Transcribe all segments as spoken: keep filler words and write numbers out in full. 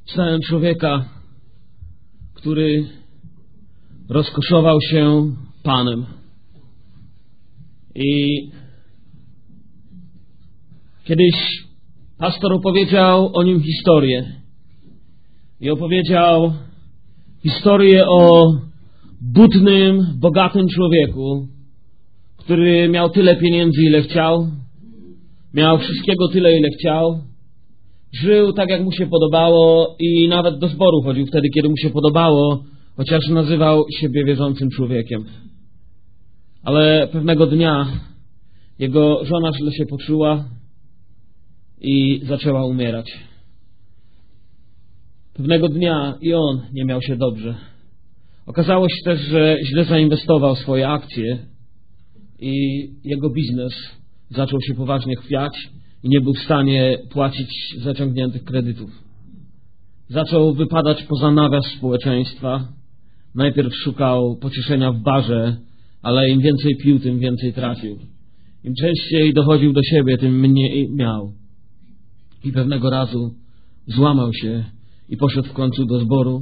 Czytałem człowieka, który rozkoszował się Panem. I kiedyś pastor opowiedział o nim historię. I opowiedział historię o butnym, bogatym człowieku, który miał tyle pieniędzy, ile chciał. Miał wszystkiego tyle, ile chciał. Żył tak, jak mu się podobało i nawet do zboru chodził wtedy, kiedy mu się podobało, chociaż nazywał siebie wierzącym człowiekiem. Ale pewnego dnia jego żona źle się poczuła i zaczęła umierać. Pewnego dnia i on nie miał się dobrze. Okazało się też, że źle zainwestował swoje akcje i jego biznes zaczął się poważnie chwiać i nie był w stanie płacić zaciągniętych kredytów. Zaczął wypadać poza nawias społeczeństwa. Najpierw szukał pocieszenia w barze, ale im więcej pił, tym więcej tracił. Im częściej dochodził do siebie, tym mniej miał. I pewnego razu złamał się i poszedł w końcu do zboru.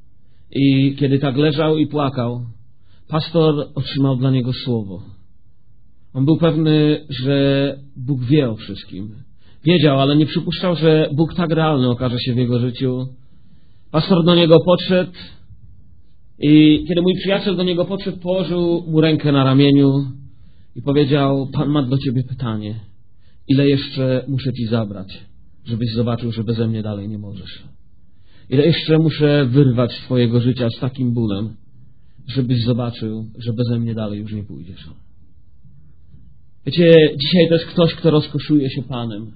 I kiedy tak leżał i płakał, pastor otrzymał dla niego słowo. On był pewny, że Bóg wie o wszystkim. Wiedział, ale nie przypuszczał, że Bóg tak realny okaże się w jego życiu. Pastor do niego podszedł i kiedy mój przyjaciel do niego podszedł, położył mu rękę na ramieniu i powiedział: Pan ma do ciebie pytanie. Ile jeszcze muszę ci zabrać, żebyś zobaczył, że beze mnie dalej nie możesz? Ile jeszcze muszę wyrwać z twojego życia z takim bólem, żebyś zobaczył, że beze mnie dalej już nie pójdziesz? Wiecie, dzisiaj to jest ktoś, kto rozkoszuje się Panem.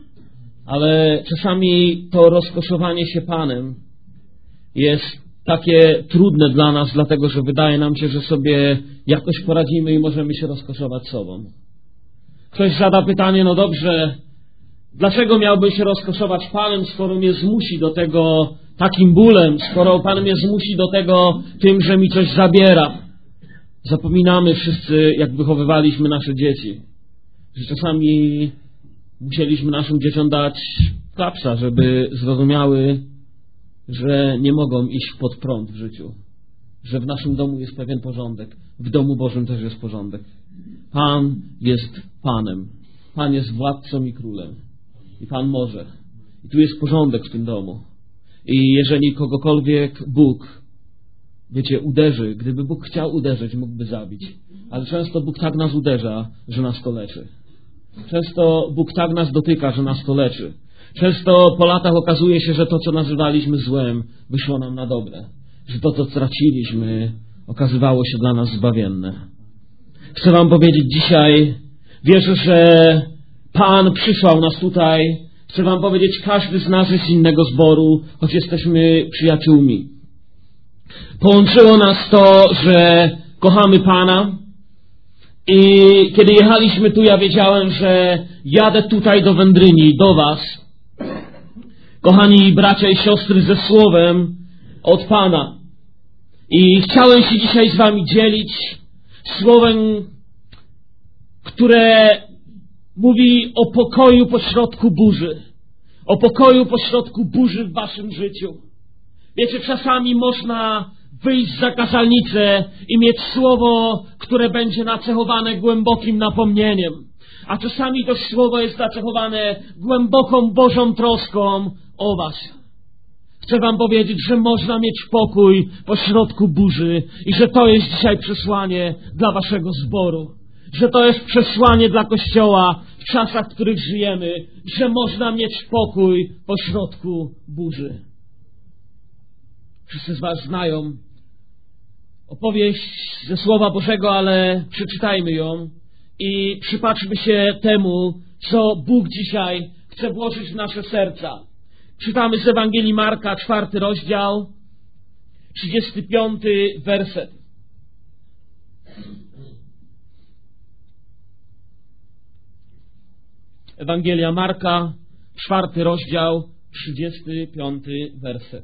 Ale czasami to rozkoszowanie się Panem jest takie trudne dla nas, dlatego że wydaje nam się, że sobie jakoś poradzimy i możemy się rozkoszować sobą. Ktoś zada pytanie: no dobrze, dlaczego miałbym się rozkoszować Panem, skoro mnie zmusi do tego takim bólem, skoro Pan mnie zmusi do tego tym, że mi coś zabiera? Zapominamy wszyscy, jak wychowywaliśmy nasze dzieci, że czasami musieliśmy naszym dzieciom dać klapsa, żeby zrozumiały, że nie mogą iść pod prąd w życiu, że w naszym domu jest pewien porządek, w domu Bożym też jest porządek. Pan jest Panem, Pan jest władcą i królem i Pan może. I tu jest porządek w tym domu. I jeżeli kogokolwiek Bóg, wiecie, uderzy, gdyby Bóg chciał uderzyć, mógłby zabić. Ale często Bóg tak nas uderza, że nas to leczy. Często Bóg tak nas dotyka, że nas to leczy. Często po latach okazuje się, że to, co nazywaliśmy złem, wyszło nam na dobre. Że to, co straciliśmy, okazywało się dla nas zbawienne. Chcę wam powiedzieć dzisiaj, wierzę, że Pan przysłał nas tutaj. Chcę wam powiedzieć, każdy z nas jest z innego zboru, choć jesteśmy przyjaciółmi. Połączyło nas to, że kochamy Pana i kiedy jechaliśmy tu, ja wiedziałem, że jadę tutaj do Wędryni, do was, kochani bracia i siostry, ze słowem od Pana. I chciałem się dzisiaj z wami dzielić słowem, które mówi o pokoju pośrodku burzy. O pokoju pośrodku burzy w waszym życiu. Wiecie, czasami można wyjść za kazalnicę i mieć słowo, które będzie nacechowane głębokim napomnieniem. A czasami to słowo jest nacechowane głęboką Bożą troską o was. Chcę wam powiedzieć, że można mieć pokój pośrodku burzy i że to jest dzisiaj przesłanie dla waszego zboru. Że to jest przesłanie dla Kościoła w czasach, w których żyjemy, że można mieć pokój pośrodku burzy. Wszyscy z was znają opowieść ze Słowa Bożego, ale przeczytajmy ją i przypatrzmy się temu, co Bóg dzisiaj chce włożyć w nasze serca. Czytamy z Ewangelii Marka, czwarty rozdział, trzydziesty piąty werset. Ewangelia Marka, czwarty rozdział, trzydziesty piąty werset.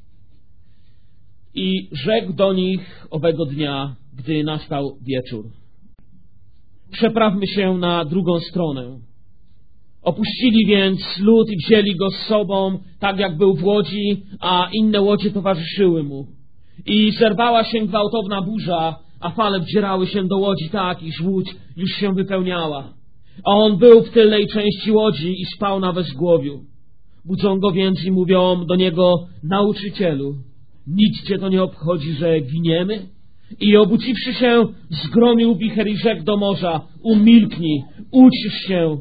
I rzekł do nich owego dnia, gdy nastał wieczór: przeprawmy się na drugą stronę. Opuścili więc lód i wzięli go z sobą, tak jak był w łodzi, a inne łodzie towarzyszyły mu. I zerwała się gwałtowna burza, a fale wdzierały się do łodzi tak, iż łódź już się wypełniała. A on był w tylnej części łodzi i spał na bezgłowiu. Budzą go więc i mówią do niego: nauczycielu, nic cię to nie obchodzi, że giniemy? I obudziwszy się, zgromił wicher i rzekł do morza: umilknij, ucisz się.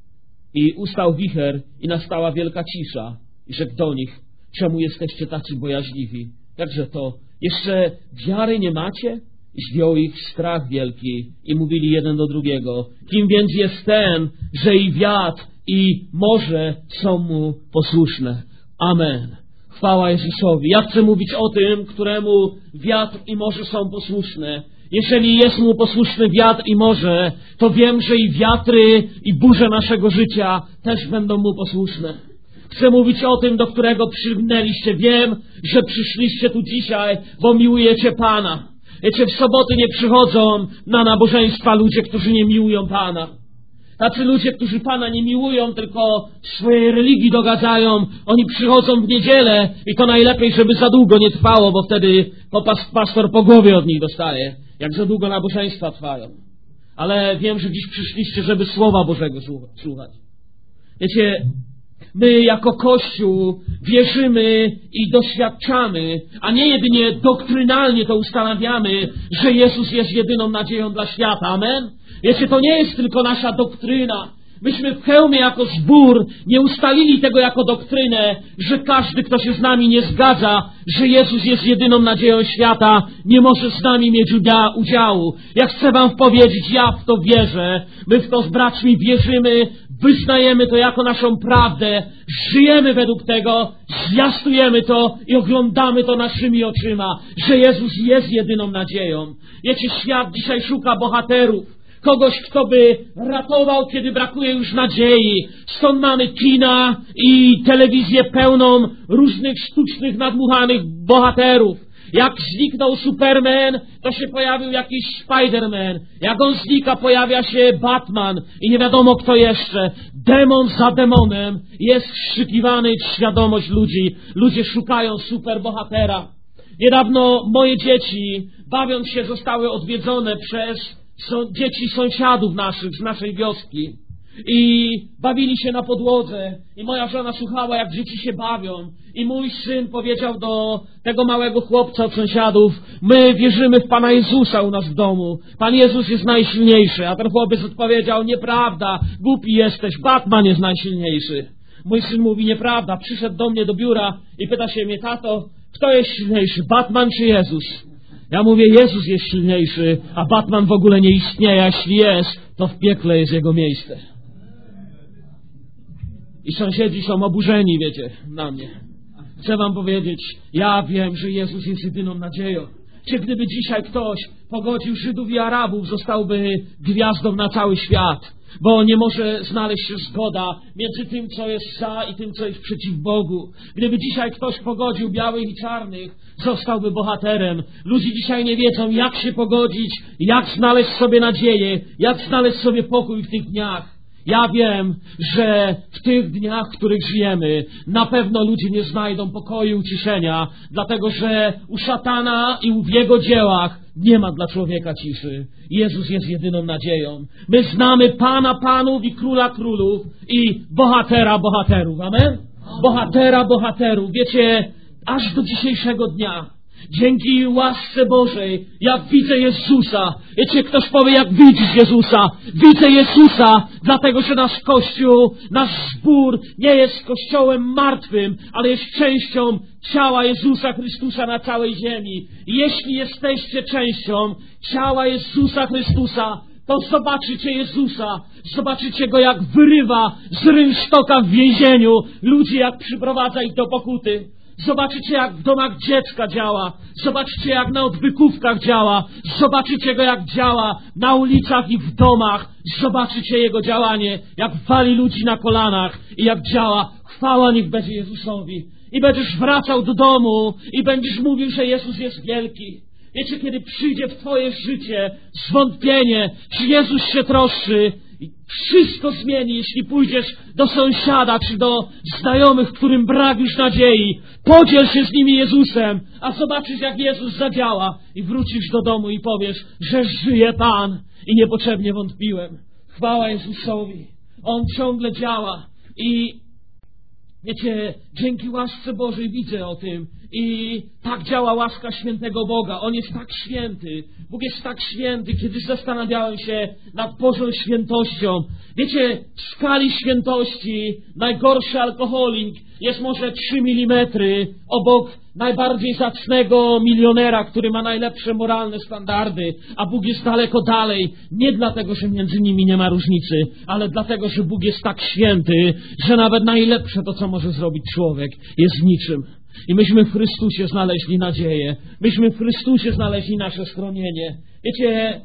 I ustał wicher i nastała wielka cisza. I rzekł do nich: czemu jesteście tacy bojaźliwi? Jakże to? Jeszcze wiary nie macie? I zdjął ich strach wielki i mówili jeden do drugiego: kim więc jest ten, że i wiatr, i morze są mu posłuszne? Amen. Chwała Jezusowi. Ja chcę mówić o tym, któremu wiatr i morze są posłuszne. Jeżeli jest mu posłuszny wiatr i morze, to wiem, że i wiatry, i burze naszego życia też będą mu posłuszne. Chcę mówić o tym, do którego przygnęliście. Wiem, że przyszliście tu dzisiaj, bo miłujecie Pana. Wiecie, w soboty nie przychodzą na nabożeństwa ludzie, którzy nie miłują Pana. Tacy ludzie, którzy Pana nie miłują, tylko swojej religii dogadzają, oni przychodzą w niedzielę i to najlepiej, żeby za długo nie trwało, bo wtedy pastor po głowie od nich dostaje, jak za długo nabożeństwa trwają. Ale wiem, że dziś przyszliście, żeby Słowa Bożego słuchać. Wiecie, my jako Kościół wierzymy i doświadczamy, a nie jedynie doktrynalnie to ustanawiamy, że Jezus jest jedyną nadzieją dla świata. Amen? Wiecie, to nie jest tylko nasza doktryna. Myśmy w Chełmie jako zbór nie ustalili tego jako doktrynę, że każdy, kto się z nami nie zgadza, że Jezus jest jedyną nadzieją świata, nie może z nami mieć udziału. Ja chcę wam powiedzieć, ja w to wierzę. My w to z braćmi wierzymy, wyznajemy to jako naszą prawdę, żyjemy według tego, zwiastujemy to i oglądamy to naszymi oczyma, że Jezus jest jedyną nadzieją. Wiecie, świat dzisiaj szuka bohaterów. Kogoś, kto by ratował, kiedy brakuje już nadziei. Stąd mamy kina i telewizję pełną różnych sztucznych, nadmuchanych bohaterów. Jak zniknął Superman, to się pojawił jakiś Spider-Man. Jak on znika, pojawia się Batman i nie wiadomo kto jeszcze. Demon za demonem jest wstrzykiwany w świadomość ludzi. Ludzie szukają superbohatera. Niedawno moje dzieci, bawiąc się, zostały odwiedzone przez są dzieci sąsiadów naszych, z naszej wioski. I bawili się na podłodze. I moja żona słuchała, jak dzieci się bawią. I mój syn powiedział do tego małego chłopca od sąsiadów: my wierzymy w Pana Jezusa u nas w domu. Pan Jezus jest najsilniejszy. A ten chłopiec odpowiedział: nieprawda, głupi jesteś, Batman jest najsilniejszy. Mój syn mówi: nieprawda. Przyszedł do mnie do biura i pyta się mnie: tato, kto jest silniejszy, Batman czy Jezus? Ja mówię: Jezus jest silniejszy, a Batman w ogóle nie istnieje. A jeśli jest, to w piekle jest jego miejsce. I sąsiedzi są oburzeni, wiecie, na mnie. Chcę wam powiedzieć, ja wiem, że Jezus jest jedyną nadzieją. Czy gdyby dzisiaj ktoś pogodził Żydów i Arabów, zostałby gwiazdą na cały świat, bo nie może znaleźć się zgoda między tym, co jest za i tym, co jest przeciw Bogu. Gdyby dzisiaj ktoś pogodził białych i czarnych, zostałby bohaterem. Ludzie dzisiaj nie wiedzą, jak się pogodzić, jak znaleźć sobie nadzieję, jak znaleźć sobie pokój w tych dniach. Ja wiem, że w tych dniach, w których żyjemy, na pewno ludzie nie znajdą pokoju i uciszenia, dlatego że u szatana i w jego dziełach nie ma dla człowieka ciszy. Jezus jest jedyną nadzieją. My znamy Pana Panów i Króla Królów i Bohatera Bohaterów. Amen? Bohatera Bohaterów. Wiecie, aż do dzisiejszego dnia, dzięki łasce Bożej, jak widzę Jezusa. Wiecie, ktoś powie: jak widzisz Jezusa? Widzę Jezusa, dlatego że nasz Kościół, nasz zbór nie jest Kościołem martwym, ale jest częścią ciała Jezusa Chrystusa na całej ziemi. I jeśli jesteście częścią ciała Jezusa Chrystusa, to zobaczycie Jezusa, zobaczycie Go, jak wyrywa z rynsztoka w więzieniu ludzi, jak przyprowadza ich do pokuty. Zobaczycie, jak w domach dziecka działa. Zobaczycie, jak na odwykówkach działa. Zobaczycie Go, jak działa na ulicach i w domach. Zobaczycie Jego działanie, jak wali ludzi na kolanach i jak działa. Chwała niech będzie Jezusowi. I będziesz wracał do domu i będziesz mówił, że Jezus jest wielki. Wiecie, kiedy przyjdzie w twoje życie zwątpienie, czy Jezus się troszczy, i wszystko zmieni, jeśli pójdziesz do sąsiada czy do znajomych, którym brak już nadziei. Podziel się z nimi Jezusem, a zobaczysz, jak Jezus zadziała i wrócisz do domu i powiesz, że żyje Pan i niepotrzebnie wątpiłem. Chwała Jezusowi. On ciągle działa i wiecie, dzięki łasce Bożej widzę o tym i tak działa łaska świętego Boga. On jest tak święty. Bóg jest tak święty. Kiedyś zastanawiałem się nad Bożą świętością. Wiecie, w skali świętości najgorszy alkoholik jest może trzy milimetry obok najbardziej zacnego milionera, który ma najlepsze moralne standardy, a Bóg jest daleko dalej. Nie dlatego, że między nimi nie ma różnicy, ale dlatego, że Bóg jest tak święty, że nawet najlepsze to, co może zrobić człowiek, jest niczym. I myśmy w Chrystusie znaleźli nadzieję. Myśmy w Chrystusie znaleźli nasze schronienie. Wiecie,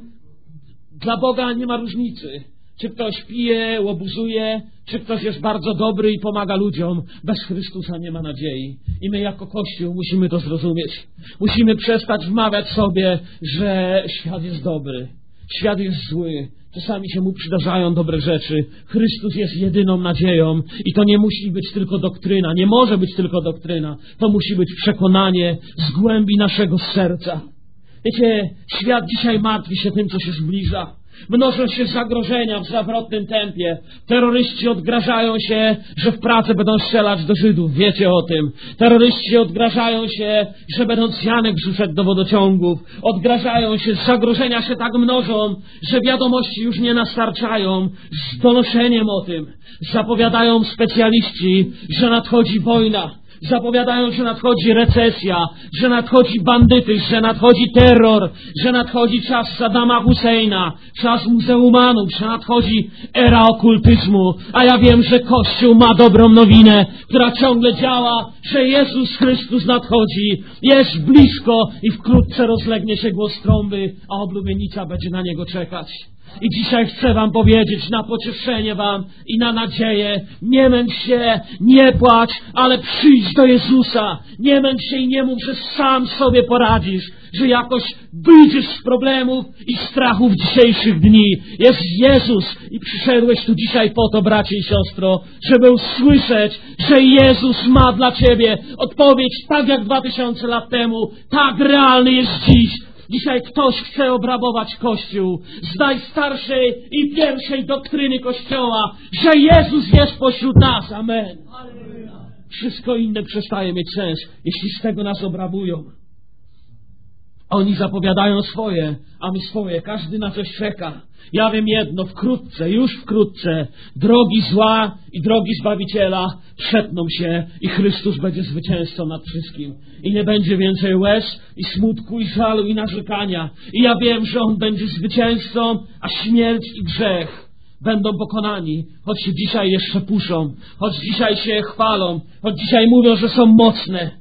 dla Boga nie ma różnicy. Czy ktoś pije, łobuzuje, czy ktoś jest bardzo dobry i pomaga ludziom. Bez Chrystusa nie ma nadziei. I my jako Kościół musimy to zrozumieć. Musimy przestać wmawiać sobie, że świat jest dobry. Świat jest zły. Czasami się mu przydarzają dobre rzeczy. Chrystus jest jedyną nadzieją i to nie musi być tylko doktryna. Nie może być tylko doktryna. To musi być przekonanie z głębi naszego serca. Wiecie, świat dzisiaj martwi się tym, co się zbliża. Mnożą się zagrożenia w zawrotnym tempie. Terroryści odgrażają się, że w Pradze będą strzelać do Żydów. Wiecie o tym. Terroryści odgrażają się, że będą Janek wrzucać do wodociągów. Odgrażają się, zagrożenia się tak mnożą, że wiadomości już nie nastarczają z donoszeniem o tym. Zapowiadają specjaliści, że nadchodzi wojna. Zapowiadają, że nadchodzi recesja, że nadchodzi bandytyzm, że nadchodzi terror, że nadchodzi czas Saddama Husseina, czas muzeumanów, że nadchodzi era okultyzmu. A ja wiem, że Kościół ma dobrą nowinę, która ciągle działa, że Jezus Chrystus nadchodzi, jest blisko i wkrótce rozlegnie się głos trąby, a oblubienica będzie na Niego czekać. I dzisiaj chcę wam powiedzieć, na pocieszenie wam i na nadzieję, nie męcz się, nie płacz, ale przyjdź do Jezusa. Nie męcz się i nie mów, że sam sobie poradzisz, że jakoś wyjdziesz z problemów i strachów dzisiejszych dni. Jest Jezus i przyszedłeś tu dzisiaj po to, bracie i siostro, żeby usłyszeć, że Jezus ma dla ciebie odpowiedź tak jak dwa tysiące lat temu, tak realny jest dziś. Dzisiaj ktoś chce obrabować Kościół z najstarszej i pierwszej doktryny Kościoła, że Jezus jest pośród nas. Amen. Wszystko inne przestaje mieć sens, jeśli z tego nas obrabują. Oni zapowiadają swoje, a my swoje. Każdy na coś czeka. Ja wiem jedno, wkrótce, już wkrótce drogi zła i drogi Zbawiciela przetną się i Chrystus będzie zwycięzcą nad wszystkim. I nie będzie więcej łez i smutku i żalu i narzekania. I ja wiem, że On będzie zwycięzcą, a śmierć i grzech będą pokonani, choć się dzisiaj jeszcze puszą, choć dzisiaj się chwalą, choć dzisiaj mówią, że są mocne.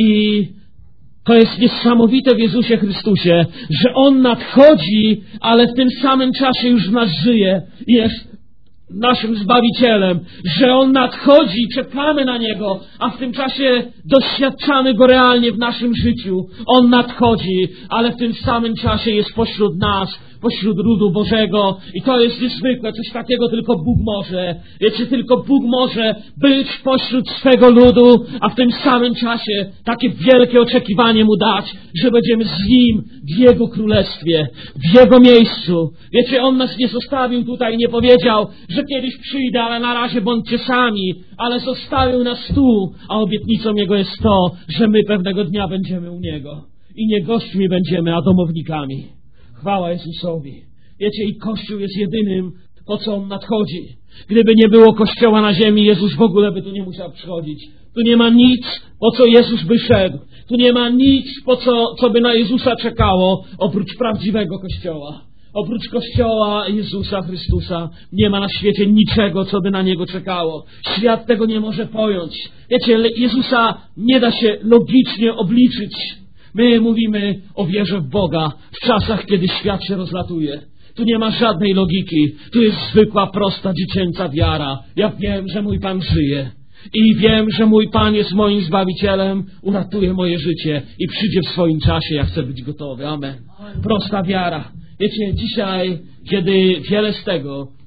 I to jest niesamowite w Jezusie Chrystusie, że On nadchodzi, ale w tym samym czasie już w nas żyje. Jest naszym Zbawicielem, że On nadchodzi i czekamy na Niego, a w tym czasie doświadczamy Go realnie w naszym życiu. On nadchodzi, ale w tym samym czasie jest pośród nas, pośród ludu Bożego i to jest niezwykłe, coś takiego tylko Bóg może. Wiecie, tylko Bóg może być pośród swego ludu, a w tym samym czasie takie wielkie oczekiwanie Mu dać, że będziemy z Nim w Jego Królestwie, w Jego miejscu. Wiecie, On nas nie zostawił tutaj, nie powiedział, że kiedyś przyjdę, ale na razie bądźcie sami, ale zostawił nas tu, a obietnicą Jego jest to, że my pewnego dnia będziemy u Niego. I nie gośćmi będziemy, a domownikami. Chwała Jezusowi. Wiecie, i Kościół jest jedynym, po co On nadchodzi. Gdyby nie było Kościoła na ziemi, Jezus w ogóle by tu nie musiał przychodzić. Tu nie ma nic, po co Jezus by szedł. Tu nie ma nic, po co, co by na Jezusa czekało, oprócz prawdziwego Kościoła. Oprócz Kościoła Jezusa Chrystusa nie ma na świecie niczego, co by na Niego czekało. Świat tego nie może pojąć. Wiecie, Jezusa nie da się logicznie obliczyć. My mówimy o wierze w Boga w czasach, kiedy świat się rozlatuje. Tu nie ma żadnej logiki. Tu jest zwykła, prosta, dziecięca wiara. Ja wiem, że mój Pan żyje. I wiem, że mój Pan jest moim Zbawicielem, uratuje moje życie i przyjdzie w swoim czasie, ja chcę być gotowy. Amen. Prosta wiara. Wiecie, dzisiaj, kiedy wiele z tego,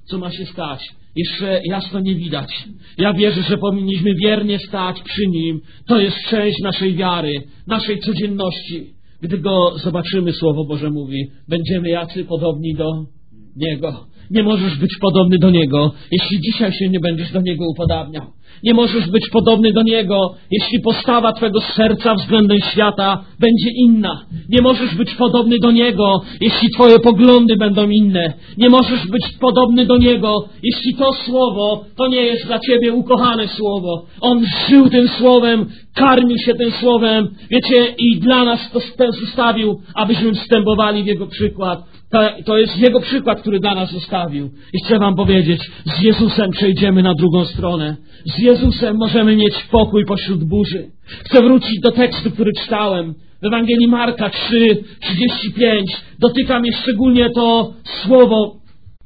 co ma się stać. Jeszcze jasno nie widać. Ja wierzę, że powinniśmy wiernie stać przy Nim. To jest część naszej wiary, naszej codzienności. Gdy Go zobaczymy, Słowo Boże mówi, będziemy jacy podobni do Niego. Nie możesz być podobny do Niego, jeśli dzisiaj się nie będziesz do Niego upodabniał. Nie możesz być podobny do Niego, jeśli postawa Twego serca względem świata będzie inna. Nie możesz być podobny do Niego, jeśli Twoje poglądy będą inne. Nie możesz być podobny do Niego, jeśli to Słowo to nie jest dla Ciebie ukochane Słowo. On żył tym Słowem, karmił się tym Słowem, wiecie, i dla nas to zostawił, abyśmy wstępowali w Jego przykład. To, to jest Jego przykład, który dla nas zostawił. I chcę Wam powiedzieć, z Jezusem przejdziemy na drugą stronę. Z Jezusem możemy mieć pokój pośród burzy. Chcę wrócić do tekstu, który czytałem. W Ewangelii Marka trzy, trzydzieści pięć. Dotyka mnie szczególnie to słowo.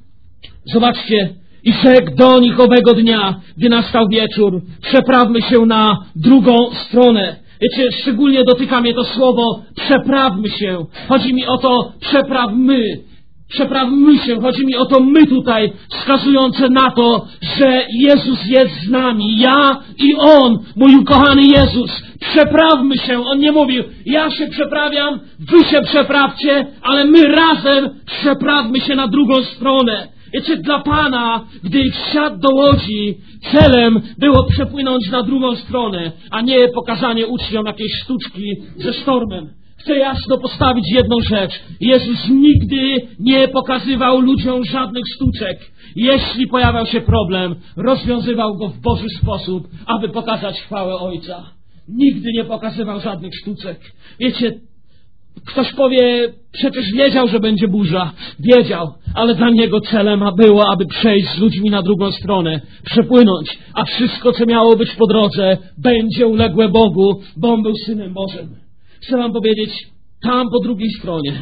Zobaczcie. I rzekł do nich owego dnia, gdy nastał wieczór, przeprawmy się na drugą stronę. Wiecie, szczególnie dotyka mnie to słowo przeprawmy się. Chodzi mi o to przeprawmy. Przeprawmy się. Chodzi mi o to my tutaj, wskazujące na to, że Jezus jest z nami. Ja i On, mój ukochany Jezus. Przeprawmy się. On nie mówił, ja się przeprawiam, wy się przeprawcie, ale my razem przeprawmy się na drugą stronę. Wiecie, dla Pana, gdy wsiadł do łodzi, celem było przepłynąć na drugą stronę, a nie pokazanie uczniom jakiejś sztuczki ze sztormem. Chcę jasno postawić jedną rzecz. Jezus nigdy nie pokazywał ludziom żadnych sztuczek. Jeśli pojawiał się problem, rozwiązywał go w Boży sposób, aby pokazać chwałę Ojca. Nigdy nie pokazywał żadnych sztuczek. Wiecie, ktoś powie, przecież wiedział, że będzie burza. Wiedział, ale dla niego celem było, aby przejść z ludźmi na drugą stronę, przepłynąć, a wszystko, co miało być po drodze, będzie uległe Bogu, bo On był Synem Bożym. Chcę wam powiedzieć, tam po drugiej stronie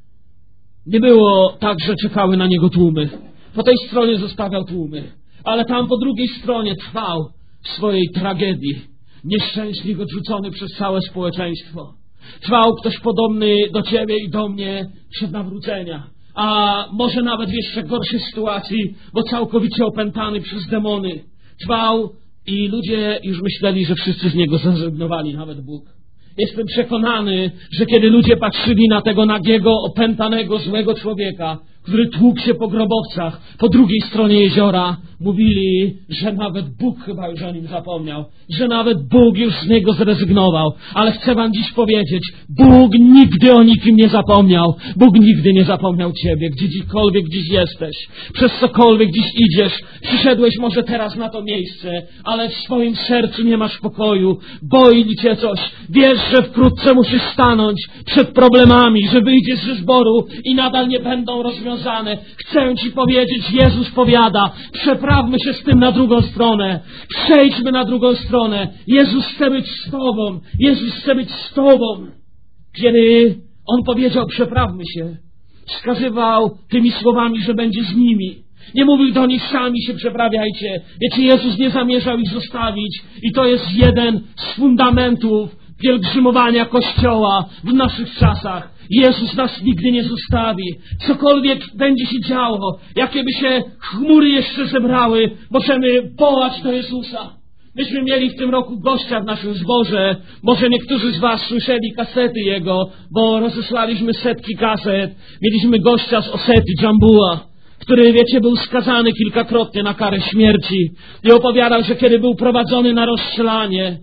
nie było tak, że czekały na Niego tłumy. Po tej stronie zostawiał tłumy, ale tam po drugiej stronie trwał w swojej tragedii, nieszczęśliwie odrzucony przez całe społeczeństwo. Trwał ktoś podobny do Ciebie i do mnie przed nawrócenia. A może nawet w jeszcze gorszej sytuacji, bo całkowicie opętany przez demony. Trwał i ludzie już myśleli, że wszyscy z niego zrezygnowali, nawet Bóg. Jestem przekonany, że kiedy ludzie patrzyli na tego nagiego, opętanego, złego człowieka, który tłukł się po grobowcach po drugiej stronie jeziora, mówili, że nawet Bóg chyba już o nim zapomniał, że nawet Bóg już z niego zrezygnował. Ale chcę wam dziś powiedzieć, Bóg nigdy o nikim nie zapomniał. Bóg nigdy nie zapomniał Ciebie, gdziekolwiek dziś jesteś, przez cokolwiek dziś idziesz. Przyszedłeś może teraz na to miejsce, ale w swoim sercu nie masz pokoju, boi Cię coś. Wiesz, że wkrótce musisz stanąć przed problemami, że wyjdziesz ze zboru i nadal nie będą rozwiązane. Chcę Ci powiedzieć, Jezus powiada, przeprawmy się z tym na drugą stronę. Przejdźmy na drugą stronę. Jezus chce być z Tobą. Jezus chce być z Tobą. Kiedy On powiedział, przeprawmy się, wskazywał tymi słowami, że będzie z nimi. Nie mówił do nich, sami się przeprawiajcie. Wiecie, Jezus nie zamierzał ich zostawić. I to jest jeden z fundamentów pielgrzymowania Kościoła w naszych czasach. Jezus nas nigdy nie zostawi. Cokolwiek będzie się działo, jakie by się chmury jeszcze zebrały, możemy wołać do Jezusa. Myśmy mieli w tym roku gościa w naszym zborze. Może niektórzy z Was słyszeli kasety Jego, bo rozesłaliśmy setki kaset. Mieliśmy gościa z Osety, Dżambua, który, wiecie, był skazany kilkakrotnie na karę śmierci i opowiadał, że kiedy był prowadzony na rozstrzelanie,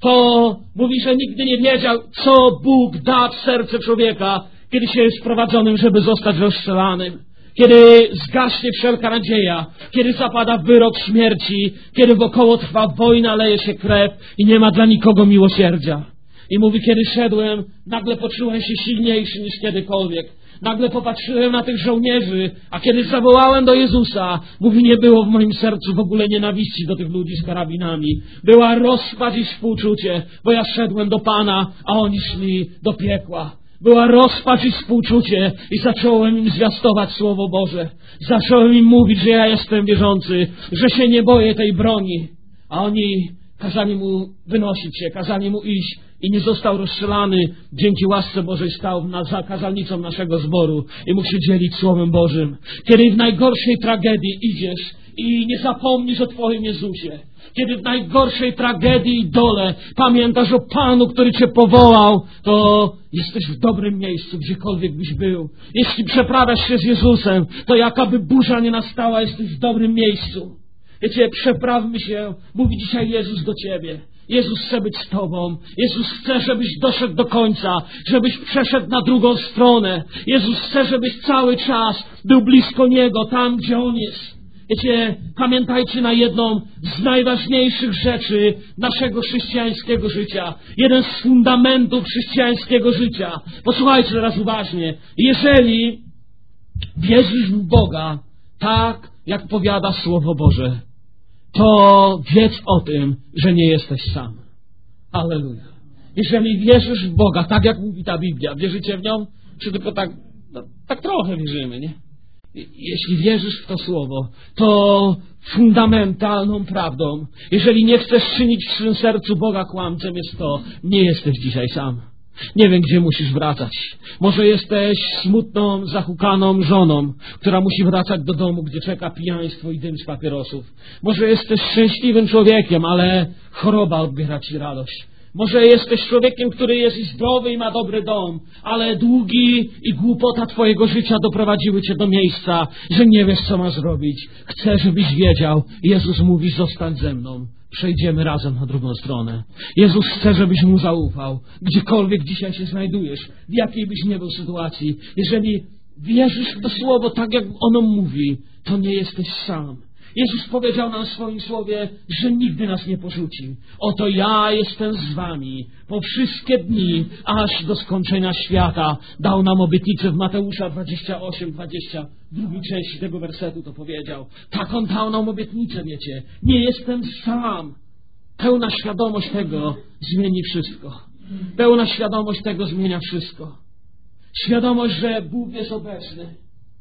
to mówi, że nigdy nie wiedział, co Bóg da w serce człowieka, kiedy się jest prowadzonym, żeby zostać rozstrzelanym. Kiedy zgaśnie wszelka nadzieja, kiedy zapada wyrok śmierci, kiedy wokoło trwa wojna, leje się krew i nie ma dla nikogo miłosierdzia. I mówi, kiedy szedłem, nagle poczułem się silniejszy niż kiedykolwiek. Nagle popatrzyłem na tych żołnierzy, a kiedy zawołałem do Jezusa, mówi, nie było w moim sercu w ogóle nienawiści do tych ludzi z karabinami. Była rozpacz i współczucie, bo ja szedłem do Pana, a oni szli do piekła. Była rozpacz i współczucie i zacząłem im zwiastować Słowo Boże. Zacząłem im mówić, że ja jestem wierzący, że się nie boję tej broni. A oni kazali mu wynosić się, kazali mu iść i nie został rozstrzelany, dzięki łasce Bożej stał na zakazalnicą naszego zboru i mógł się dzielić Słowem Bożym. Kiedy w najgorszej tragedii idziesz i nie zapomnisz o Twoim Jezusie, kiedy w najgorszej tragedii i dole pamiętasz o Panu, który Cię powołał, to jesteś w dobrym miejscu, gdziekolwiek byś był. Jeśli przeprawiasz się z Jezusem, to jakaby burza nie nastała, jesteś w dobrym miejscu. Wiecie, przeprawmy się, mówi dzisiaj Jezus do Ciebie. Jezus chce być z Tobą. Jezus chce, żebyś doszedł do końca, żebyś przeszedł na drugą stronę. Jezus chce, żebyś cały czas był blisko Niego, tam gdzie On jest. Wiecie, pamiętajcie na jedną z najważniejszych rzeczy naszego chrześcijańskiego życia. Jeden z fundamentów chrześcijańskiego życia. Posłuchajcie teraz uważnie. Jeżeli wierzysz w Boga tak, jak powiada Słowo Boże, to wiedz o tym, że nie jesteś sam. Alleluja. Jeżeli wierzysz w Boga, tak jak mówi ta Biblia, wierzycie w nią? Czy tylko tak, no, tak trochę wierzymy, nie? Jeśli wierzysz w to Słowo, to fundamentalną prawdą, jeżeli nie chcesz czynić w swym sercu Boga kłamcem, jest to, nie jesteś dzisiaj sam. Nie wiem, gdzie musisz wracać. Może jesteś smutną, zahukaną żoną, która musi wracać do domu, gdzie czeka pijaństwo i dym z papierosów. Może jesteś szczęśliwym człowiekiem, ale choroba odbiera ci radość. Może jesteś człowiekiem, który jest i zdrowy i ma dobry dom, ale długi i głupota Twojego życia doprowadziły Cię do miejsca, że nie wiesz, co masz zrobić. Chcę, żebyś wiedział. Jezus mówi, zostań ze mną. Przejdziemy razem na drugą stronę. Jezus chce, żebyś Mu zaufał. Gdziekolwiek dzisiaj się znajdujesz, w jakiej byś nie był sytuacji. Jeżeli wierzysz w to Słowo tak, jak ono mówi, to nie jesteś sam. Jezus powiedział nam w swoim Słowie, że nigdy nas nie porzuci. Oto ja jestem z wami po wszystkie dni, aż do skończenia świata. Dał nam obietnicę w Mateusza dwadzieścia osiem, dwadzieścia, drugiej części tego wersetu to powiedział. Tak On dał nam obietnicę, wiecie. Nie jestem sam. Pełna świadomość tego zmieni wszystko. Pełna świadomość tego zmienia wszystko. Świadomość, że Bóg jest obecny.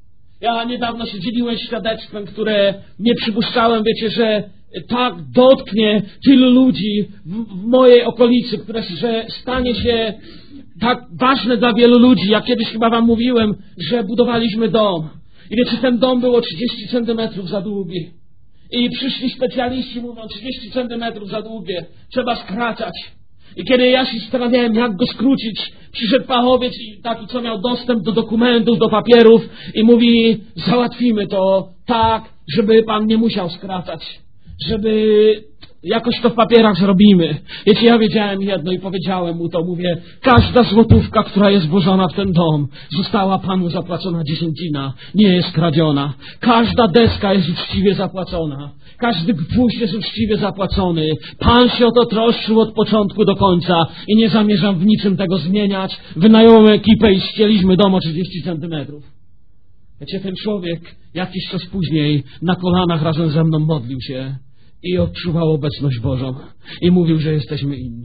Ja niedawno się dzieliłem świadectwem, które nie przypuszczałem, wiecie, że tak dotknie tylu ludzi w, w mojej okolicy, które, że stanie się tak ważne dla wielu ludzi. Ja kiedyś chyba wam mówiłem, że budowaliśmy dom. I wiecie, ten dom było trzydzieści centymetrów za długi. I przyszli specjaliści, mówią, trzydzieści centymetrów za długie, trzeba skracać. I kiedy ja się zastanawiałem, jak go skrócić, przyszedł fachowiec i taki, co miał dostęp do dokumentów, do papierów i mówi, załatwimy to tak, żeby pan nie musiał skracać, żeby jakoś to w papierach zrobimy. Wiecie, ja wiedziałem jedno i powiedziałem mu to, mówię, każda złotówka, która jest włożona w ten dom, została panu zapłacona dziesięcina, nie jest kradziona. Każda deska jest uczciwie zapłacona. Każdy gwóźdź jest uczciwie zapłacony. Pan się o to troszczył od początku do końca i nie zamierzam w niczym tego zmieniać. Wynająłem ekipę i ścieliśmy dom o trzydzieści centymetrów. Wiecie, ten człowiek jakiś czas później na kolanach razem ze mną modlił się i odczuwał obecność Bożą. I mówił, że jesteśmy inni.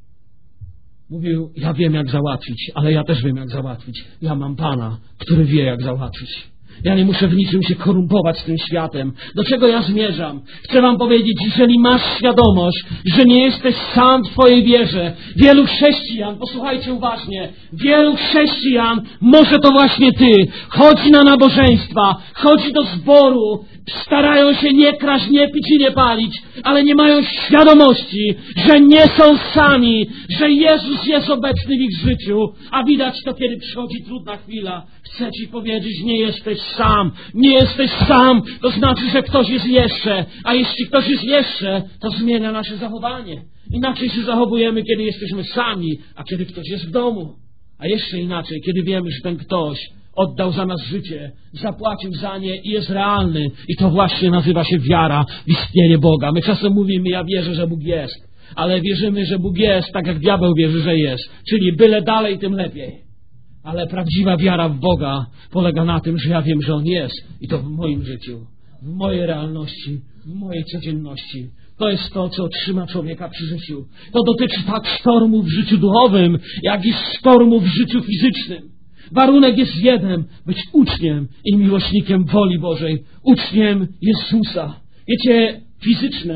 Mówił, ja wiem, jak załatwić, ale ja też wiem, jak załatwić. Ja mam Pana, który wie, jak załatwić. Ja nie muszę w niczym się korumpować z tym światem. Do czego ja zmierzam? Chcę wam powiedzieć, jeżeli masz świadomość, że nie jesteś sam w twojej wierze, wielu chrześcijan, posłuchajcie uważnie, wielu chrześcijan, może to właśnie ty, chodzi na nabożeństwa, chodzi do zboru, starają się nie kraść, nie pić i nie palić, ale nie mają świadomości, że nie są sami, że Jezus jest obecny w ich życiu, a widać to, kiedy przychodzi trudna chwila. Chcę ci powiedzieć, nie jesteś sam, nie jesteś sam, to znaczy, że ktoś jest jeszcze, a jeśli ktoś jest jeszcze, to zmienia nasze zachowanie. Inaczej się zachowujemy, kiedy jesteśmy sami, a kiedy ktoś jest w domu. A jeszcze inaczej, kiedy wiemy, że ten ktoś oddał za nas życie, zapłacił za nie i jest realny. I to właśnie nazywa się wiara w istnienie Boga. My czasem mówimy, ja wierzę, że Bóg jest, ale wierzymy, że Bóg jest tak, jak diabeł wierzy, że jest. Czyli byle dalej, tym lepiej. Ale prawdziwa wiara w Boga polega na tym, że ja wiem, że On jest. I to w moim życiu, w mojej realności, w mojej codzienności. To jest to, co trzyma człowieka przy życiu. To dotyczy tak sztormu w życiu duchowym, jak i sztormu w życiu fizycznym. Warunek jest jeden, być uczniem i miłośnikiem woli Bożej. Uczniem Jezusa. Wiecie, fizyczne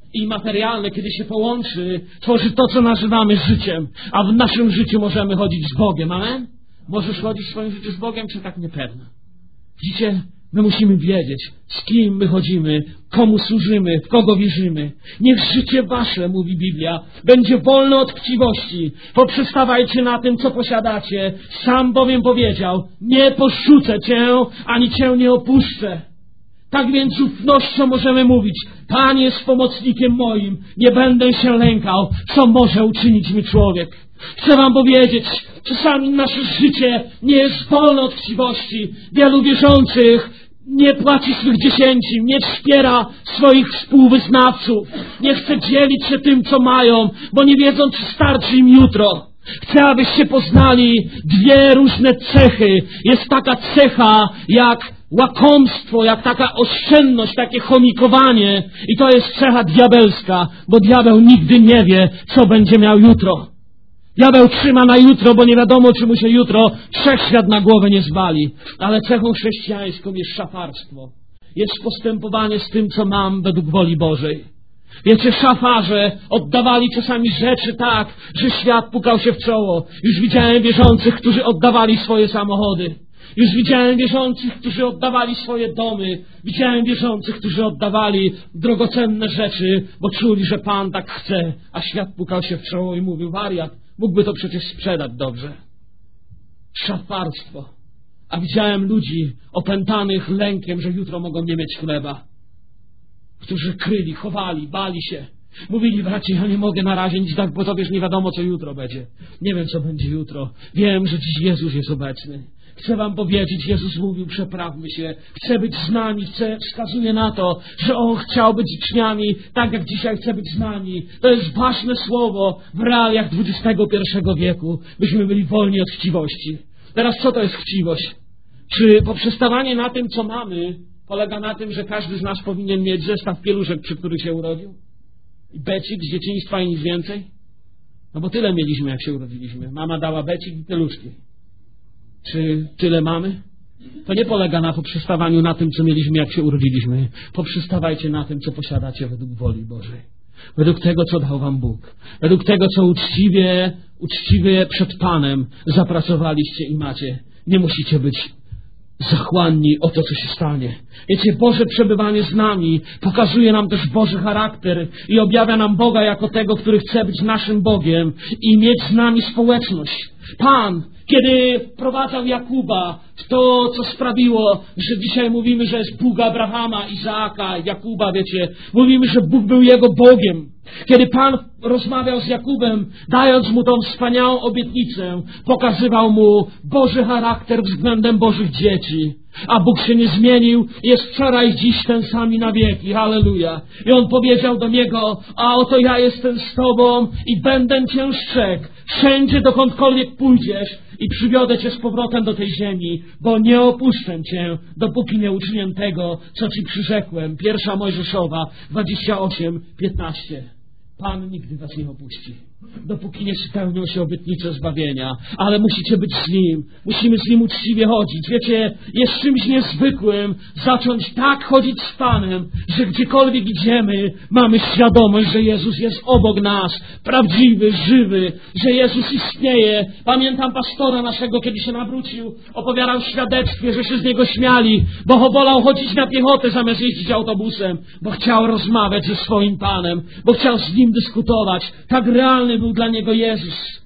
i materialne, kiedy się połączy, tworzy to, co nazywamy życiem. A w naszym życiu możemy chodzić z Bogiem. Amen? Możesz chodzić w swoim życiu z Bogiem, czy tak niepewno? Widzicie? My musimy wiedzieć, z kim my chodzimy, komu służymy, w kogo wierzymy. Niech życie wasze, mówi Biblia, będzie wolne od chciwości. Poprzestawajcie na tym, co posiadacie. Sam bowiem powiedział, nie porzucę cię, ani cię nie opuszczę. Tak więc z ufnością możemy mówić, Pan jest pomocnikiem moim, nie będę się lękał, co może uczynić mi człowiek. Chcę wam powiedzieć, czasami nasze życie nie jest wolne od chciwości. Wielu wierzących nie płaci swych dziesięcin, nie wspiera swoich współwyznawców, nie chce dzielić się tym, co mają, bo nie wiedzą, czy starczy im jutro. Chcę, abyście poznali dwie różne cechy. Jest taka cecha jak łakomstwo, jak taka oszczędność, takie chomikowanie. I to jest cecha diabelska, bo diabeł nigdy nie wie, co będzie miał jutro. Diabeł trzyma na jutro, bo nie wiadomo, czy mu się jutro wszechświat na głowę nie zwali. Ale cechą chrześcijańską jest szafarstwo. Jest postępowanie z tym, co mam według woli Bożej. Wiecie, szafarze oddawali czasami rzeczy tak, że świat pukał się w czoło. Już widziałem wierzących, którzy oddawali swoje samochody. Już widziałem wierzących, którzy oddawali swoje domy. Widziałem wierzących, którzy oddawali drogocenne rzeczy, bo czuli, że Pan tak chce. A świat pukał się w czoło i mówił, wariat, mógłby to przecież sprzedać dobrze. Szafarstwo. A widziałem ludzi opętanych lękiem, że jutro mogą nie mieć chleba. Którzy kryli, chowali, bali się. Mówili, bracie, ja nie mogę na razie nic dać, bo to wiesz, nie wiadomo, co jutro będzie. Nie wiem, co będzie jutro. Wiem, że dziś Jezus jest obecny. Chcę wam powiedzieć, Jezus mówił, przeprawmy się. Chce być z nami, chce, wskazuje na to, że On chciał być z uczniami, tak jak dzisiaj chce być z nami. To jest ważne słowo w realiach dwudziestego pierwszego wieku, byśmy byli wolni od chciwości. Teraz co to jest chciwość? Czy poprzestawanie na tym, co mamy, polega na tym, że każdy z nas powinien mieć zestaw pieluszek, przy których się urodził? I becik z dzieciństwa i nic więcej? No bo tyle mieliśmy, jak się urodziliśmy. Mama dała becik i pieluszki. Czy tyle mamy? To nie polega na poprzestawaniu na tym, co mieliśmy, jak się urodziliśmy. Poprzestawajcie na tym, co posiadacie według woli Bożej. Według tego, co dał wam Bóg. Według tego, co uczciwie, uczciwie przed Panem zapracowaliście i macie. Nie musicie być zachłanni o to, co się stanie. Wiecie, Boże przebywanie z nami pokazuje nam też Boży charakter i objawia nam Boga jako tego, który chce być naszym Bogiem i mieć z nami społeczność. Pan, kiedy wprowadzał Jakuba w to, co sprawiło, że dzisiaj mówimy, że jest Bóg Abrahama, Izaaka, Jakuba, wiecie, mówimy, że Bóg był jego Bogiem. Kiedy Pan rozmawiał z Jakubem, dając mu tą wspaniałą obietnicę, pokazywał mu Boży charakter względem Bożych dzieci. A Bóg się nie zmienił, jest wczoraj, dziś ten sam i na wieki. Halleluja. I On powiedział do niego, a oto ja jestem z Tobą i będę Cię strzegł. Wszędzie, dokądkolwiek pójdziesz i przywiodę Cię z powrotem do tej ziemi, bo nie opuszczę Cię, dopóki nie uczynię tego, co Ci przyrzekłem. Pierwsza Mojżeszowa, dwadzieścia osiem, piętnaście. Pan nigdy was nie opuści, dopóki nie spełnią się obietnice zbawienia. Ale musicie być z Nim. Musimy z Nim uczciwie chodzić. Wiecie, jest czymś niezwykłym zacząć tak chodzić z Panem, że gdziekolwiek idziemy, mamy świadomość, że Jezus jest obok nas, prawdziwy, żywy, że Jezus istnieje. Pamiętam pastora naszego, kiedy się nawrócił, opowiadał w świadectwie, że się z niego śmiali, bo wolał chodzić na piechotę zamiast jeździć autobusem, bo chciał rozmawiać ze swoim Panem, bo chciał z Nim dyskutować. Tak realny był dla niego Jezus.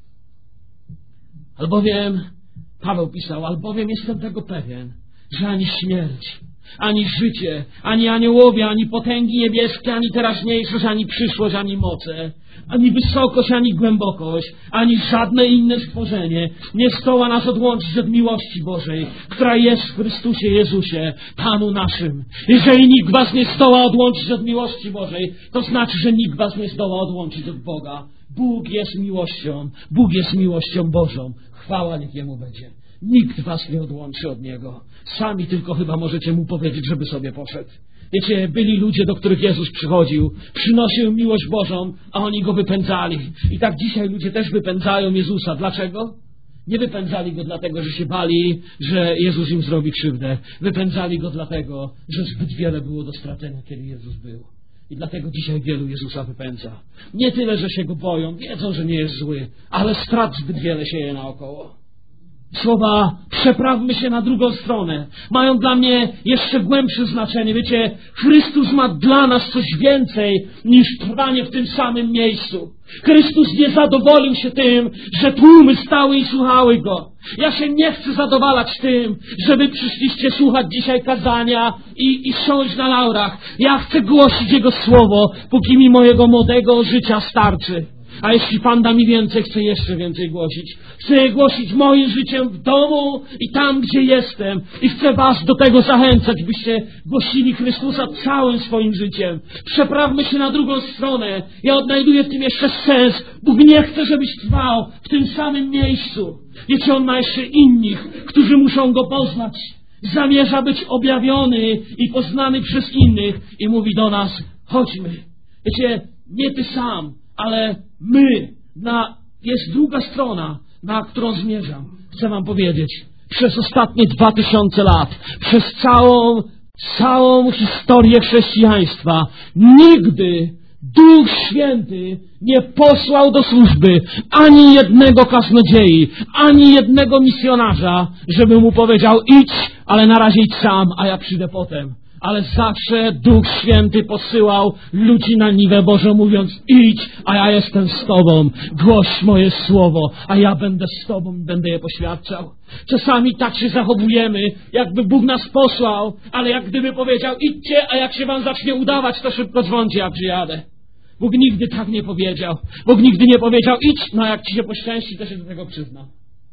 Albowiem, Paweł pisał, albowiem jestem tego pewien, że ani śmierć, ani życie, ani aniołowie, ani potęgi niebieskie, ani teraźniejszość, ani przyszłość, ani moce, ani wysokość, ani głębokość, ani żadne inne stworzenie nie zdoła nas odłączyć od miłości Bożej, która jest w Chrystusie Jezusie, Panu naszym. Jeżeli nikt was nie zdoła odłączyć od miłości Bożej, to znaczy, że nikt was nie zdoła odłączyć od Boga. Bóg jest miłością, Bóg jest miłością Bożą. Chwała niech Jemu będzie. Nikt was nie odłączy od Niego. Sami tylko chyba możecie Mu powiedzieć, żeby sobie poszedł. Wiecie, byli ludzie, do których Jezus przychodził, przynosił miłość Bożą, a oni Go wypędzali. I tak dzisiaj ludzie też wypędzają Jezusa. Dlaczego? Nie wypędzali Go dlatego, że się bali, że Jezus im zrobi krzywdę. Wypędzali Go dlatego, że zbyt wiele było do stracenia, kiedy Jezus był. I dlatego dzisiaj wielu Jezusa wypędza. Nie tyle, że się Go boją, wiedzą, że nie jest zły, ale strat zbyt wiele sieje naokoło. Słowa przeprawmy się na drugą stronę mają dla mnie jeszcze głębsze znaczenie. Wiecie, Chrystus ma dla nas coś więcej niż trwanie w tym samym miejscu. Chrystus nie zadowolił się tym, że tłumy stały i słuchały Go. Ja się nie chcę zadowalać tym, że wy przyszliście słuchać dzisiaj kazania i, i siąść na laurach. Ja chcę głosić Jego słowo, póki mi mojego młodego życia starczy. A jeśli Pan da mi więcej, chcę jeszcze więcej głosić. Chcę głosić moim życiem w domu i tam, gdzie jestem. I chcę was do tego zachęcać, byście głosili Chrystusa całym swoim życiem. Przeprawmy się na drugą stronę. Ja odnajduję w tym jeszcze sens. Bóg nie chce, żebyś trwał w tym samym miejscu. Wiecie, On ma jeszcze innych, którzy muszą Go poznać. Zamierza być objawiony i poznany przez innych. I mówi do nas, chodźmy. Wiecie, nie ty sam, ale my, na, jest druga strona, na którą zmierzam. Chcę wam powiedzieć, przez ostatnie dwa tysiące lat, przez całą, całą historię chrześcijaństwa, nigdy Duch Święty nie posłał do służby ani jednego kaznodziei, ani jednego misjonarza, żeby mu powiedział, idź, ale na razie idź sam, a ja przyjdę potem. Ale zawsze Duch Święty posyłał ludzi na niwę Bożą, mówiąc, idź, a ja jestem z Tobą, głoś moje słowo, a ja będę z Tobą i będę je poświadczał. Czasami tak się zachowujemy, jakby Bóg nas posłał, ale jak gdyby powiedział, idźcie, a jak się wam zacznie udawać, to szybko dzwońcie, ja przyjadę. Bóg nigdy tak nie powiedział. Bóg nigdy nie powiedział, idź, no a jak ci się poszczęści, to się do tego przyznam.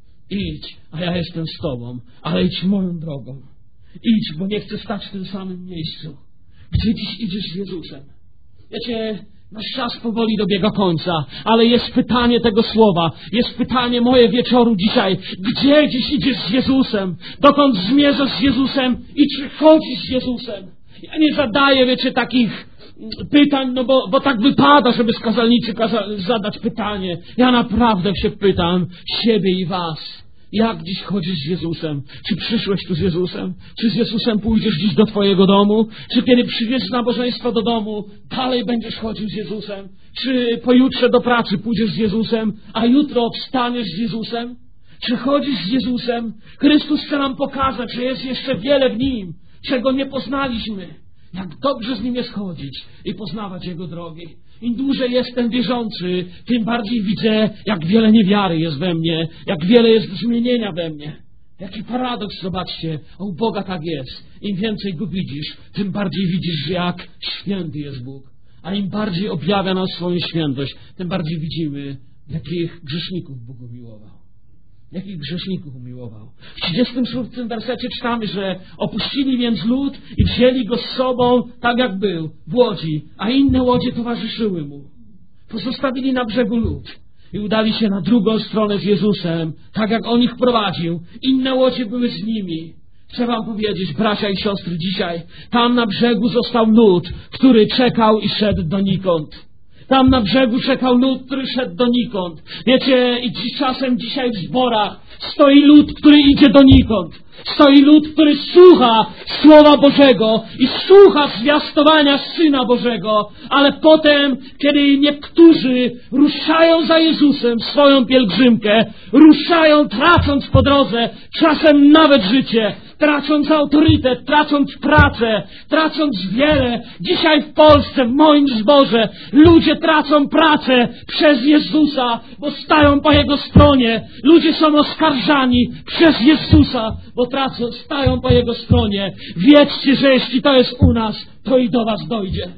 Idź, a ja jestem z Tobą, ale idź moją drogą. Idź, bo nie chcę stać w tym samym miejscu. Gdzie dziś idziesz z Jezusem? Wiecie, nasz czas powoli dobiega końca, ale jest pytanie tego słowa, jest pytanie moje wieczoru dzisiaj. Gdzie dziś idziesz z Jezusem? Dokąd zmierzasz z Jezusem? I czy chodzisz z Jezusem? Ja nie zadaję, wiecie, takich pytań, no bo, bo tak wypada, żeby z kazalnicy kaza- zadać pytanie. Ja naprawdę się pytam siebie i was. Jak dziś chodzisz z Jezusem? Czy przyszłeś tu z Jezusem? Czy z Jezusem pójdziesz dziś do twojego domu? Czy kiedy przyjdziesz z nabożeństwa do domu, dalej będziesz chodził z Jezusem? Czy pojutrze do pracy pójdziesz z Jezusem, a jutro wstaniesz z Jezusem? Czy chodzisz z Jezusem? Chrystus chce nam pokazać, że jest jeszcze wiele w Nim, czego nie poznaliśmy. Jak dobrze z Nim jest chodzić i poznawać Jego drogi. Im dłużej jestem wierzący, tym bardziej widzę, jak wiele niewiary jest we mnie, jak wiele jest zmienienia we mnie. Jaki paradoks, zobaczcie, a u Boga tak jest. Im więcej Go widzisz, tym bardziej widzisz, że jak święty jest Bóg. A im bardziej objawia nam swoją świętość, tym bardziej widzimy, jakich grzeszników Bóg umiłował. Jakich grzeszników umiłował. W trzydziestym szóstym wersecie czytamy, że opuścili więc lud i wzięli go z sobą tak jak był, w łodzi, a inne łodzie towarzyszyły mu. Pozostawili na brzegu lud i udali się na drugą stronę z Jezusem, tak jak on ich prowadził. Inne łodzie były z nimi. Chcę wam powiedzieć, bracia i siostry, dzisiaj tam na brzegu został lud, który czekał i szedł donikąd. Tam na brzegu czekał lud, który szedł donikąd. Wiecie, i dziś, czasem dzisiaj w zborach stoi lud, który idzie donikąd. Stoi lud, który słucha Słowa Bożego i słucha zwiastowania Syna Bożego, ale potem, kiedy niektórzy ruszają za Jezusem w swoją pielgrzymkę, ruszają tracąc po drodze, czasem nawet życie, tracąc autorytet, tracąc pracę, tracąc wiele. Dzisiaj w Polsce, w moim zborze, ludzie tracą pracę przez Jezusa, bo stają po Jego stronie. Ludzie są oskarżani przez Jezusa, bo tracą, stają po Jego stronie. Wiedzcie, że jeśli to jest u nas, to i do was dojdzie.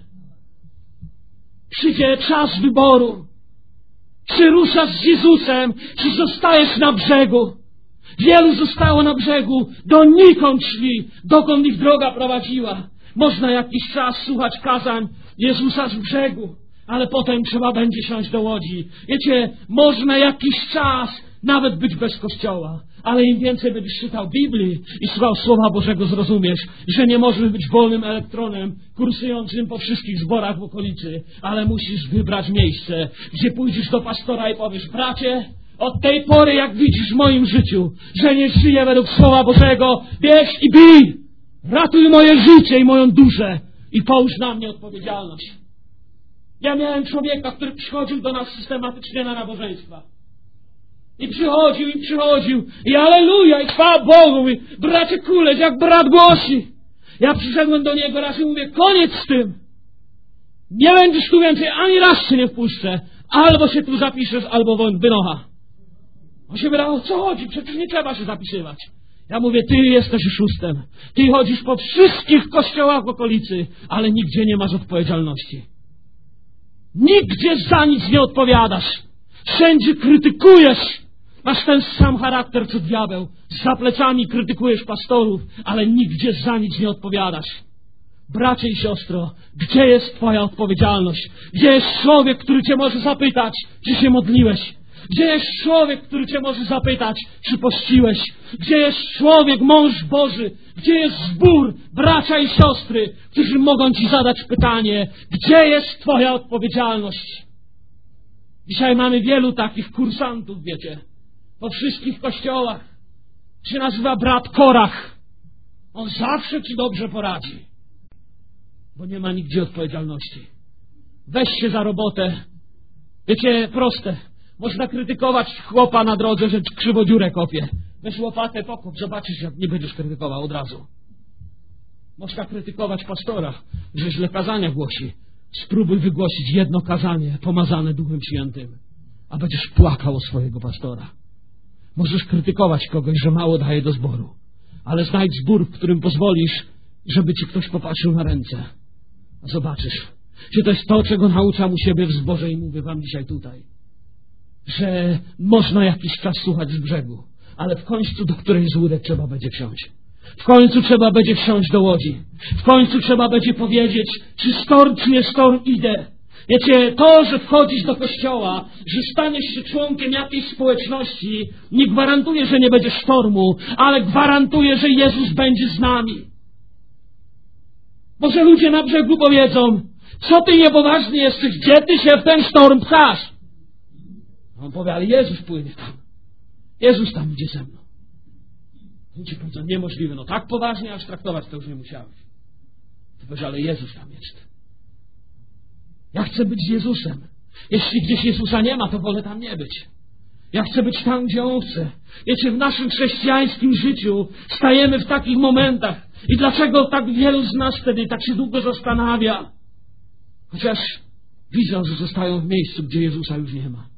Przyjdzie czas wyboru. Czy ruszasz z Jezusem, czy zostajesz na brzegu? Wielu zostało na brzegu, donikąd szli, dokąd ich droga prowadziła. Można jakiś czas słuchać kazań Jezusa z brzegu, ale potem trzeba będzie siąść do łodzi. Wiecie, można jakiś czas nawet być bez kościoła, ale im więcej będziesz czytał Biblii i słuchał Słowa Bożego, zrozumiesz, że nie możesz być wolnym elektronem kursującym po wszystkich zborach w okolicy, ale musisz wybrać miejsce, gdzie pójdziesz do pastora i powiesz, bracie, od tej pory, jak widzisz w moim życiu, że nie żyję według Słowa Bożego, bierz i bij! Ratuj moje życie i moją duszę i połóż na mnie odpowiedzialność. Ja miałem człowieka, który przychodził do nas systematycznie na nabożeństwa. I przychodził, i przychodził. I alleluja, i chwała Bogu. I bracie Kuleć, jak brat głosi. Ja przyszedłem do niego raz i mówię, koniec z tym. Nie będziesz tu więcej, ani raz się nie wpuszczę. Albo się tu zapiszesz, albo woń wynocha. On się wydawał, o co chodzi? Przecież nie trzeba się zapisywać. Ja mówię, ty jesteś oszustem. Ty chodzisz po wszystkich kościołach w okolicy, ale nigdzie nie masz odpowiedzialności. Nigdzie za nic nie odpowiadasz. Wszędzie krytykujesz. Masz ten sam charakter co diabeł. Za plecami krytykujesz pastorów, ale nigdzie za nic nie odpowiadasz. Bracie i siostro, gdzie jest twoja odpowiedzialność? Gdzie jest człowiek, który cię może zapytać, czy się modliłeś? Gdzie jest człowiek, który cię może zapytać, czy pościłeś? Gdzie jest człowiek, mąż Boży? Gdzie jest zbór, bracia i siostry, którzy mogą ci zadać pytanie, gdzie jest twoja odpowiedzialność? Dzisiaj mamy wielu takich kursantów, wiecie, po wszystkich kościołach. Się nazywa brat Korach. On zawsze ci dobrze poradzi, bo nie ma nigdzie odpowiedzialności. Weź się za robotę. Wiecie, proste. Można krytykować chłopa na drodze, że krzywo dziurę kopie. Weź łopatę, pokop, zobaczysz, jak nie będziesz krytykował od razu. Można krytykować pastora, że źle kazania głosi. Spróbuj wygłosić jedno kazanie pomazane Duchem Świętym, a będziesz płakał o swojego pastora. Możesz krytykować kogoś, że mało daje do zboru, ale znajdź zbór, w którym pozwolisz, żeby ci ktoś popatrzył na ręce. A zobaczysz, że to jest to, czego nauczam u siebie w zborze i mówię wam dzisiaj tutaj. Że można jakiś czas słuchać z brzegu, ale w końcu do której z łódek trzeba będzie wsiąść. W końcu trzeba będzie wsiąść do łodzi. W końcu trzeba będzie powiedzieć, czy storm, czy nie storm, idę. Wiecie, to, że wchodzisz do kościoła, że staniesz się członkiem jakiejś społeczności, nie gwarantuje, że nie będzie sztormu, ale gwarantuje, że Jezus będzie z nami. Może ludzie na brzegu powiedzą, co ty niepoważny jesteś, gdzie ty się w ten sztorm pchasz? On powie, ale Jezus płynie tam. Jezus tam idzie ze mną. Ludzie powiedzą, niemożliwe, no tak poważnie, aż traktować to już nie musiałeś. Ty powiesz, ale Jezus tam jest. Ja chcę być z Jezusem. Jeśli gdzieś Jezusa nie ma, to wolę tam nie być. Ja chcę być tam, gdzie On chce. Wiecie, w naszym chrześcijańskim życiu stajemy w takich momentach. I dlaczego tak wielu z nas wtedy tak się długo zastanawia? Chociaż widzą, że zostają w miejscu, gdzie Jezusa już nie ma.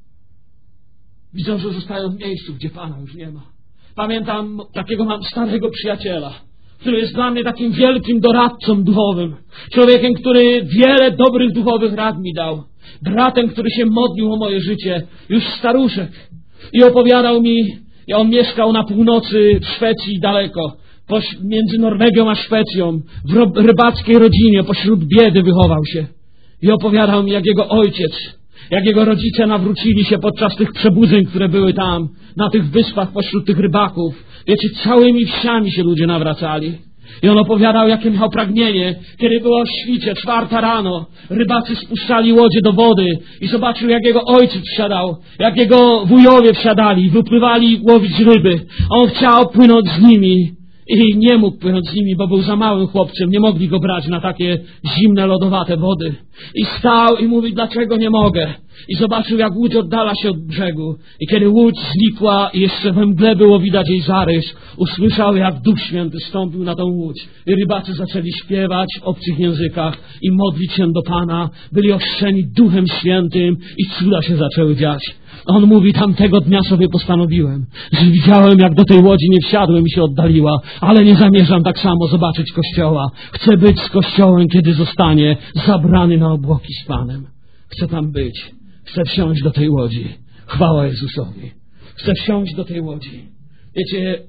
Widzą, że zostają w miejscu, gdzie Pana już nie ma. Pamiętam, takiego mam starego przyjaciela, który jest dla mnie takim wielkim doradcą duchowym. Człowiekiem, który wiele dobrych duchowych rad mi dał. Bratem, który się modlił o moje życie. Już staruszek. I opowiadał mi, i on mieszkał na północy w Szwecji daleko. Poś- między Norwegią a Szwecją. W ro- rybackiej rodzinie, pośród biedy wychował się. I opowiadał mi, jak jego ojciec, jak jego rodzice nawrócili się podczas tych przebudzeń, które były tam, na tych wyspach pośród tych rybaków. Wiecie, całymi wsiami się ludzie nawracali. I on opowiadał, jakie miał pragnienie, kiedy było o świcie, czwarta rano, rybacy spuszczali łodzie do wody i zobaczył, jak jego ojciec wsiadał, jak jego wujowie wsiadali, wypływali łowić ryby. A on chciał płynąć z nimi i nie mógł płynąć z nimi, bo był za małym chłopcem, nie mogli go brać na takie zimne, lodowate wody. I stał i mówi, dlaczego nie mogę? I zobaczył, jak łódź oddala się od brzegu. I kiedy łódź znikła i jeszcze we mgle było widać jej zarys, usłyszał, jak Duch Święty stąpił na tą łódź. I rybacy zaczęli śpiewać w obcych językach i modlić się do Pana. Byli ochrzczeni Duchem Świętym i cuda się zaczęły dziać. On mówi, tamtego dnia sobie postanowiłem, że widziałem, jak do tej łodzi nie wsiadłem i się oddaliła, ale nie zamierzam tak samo zobaczyć Kościoła. Chcę być z Kościołem, kiedy zostanie zabrany na obłoki z Panem. Chcę tam być. Chcę wsiąść do tej łodzi. Chwała Jezusowi. Chcę wsiąść do tej łodzi. Wiecie,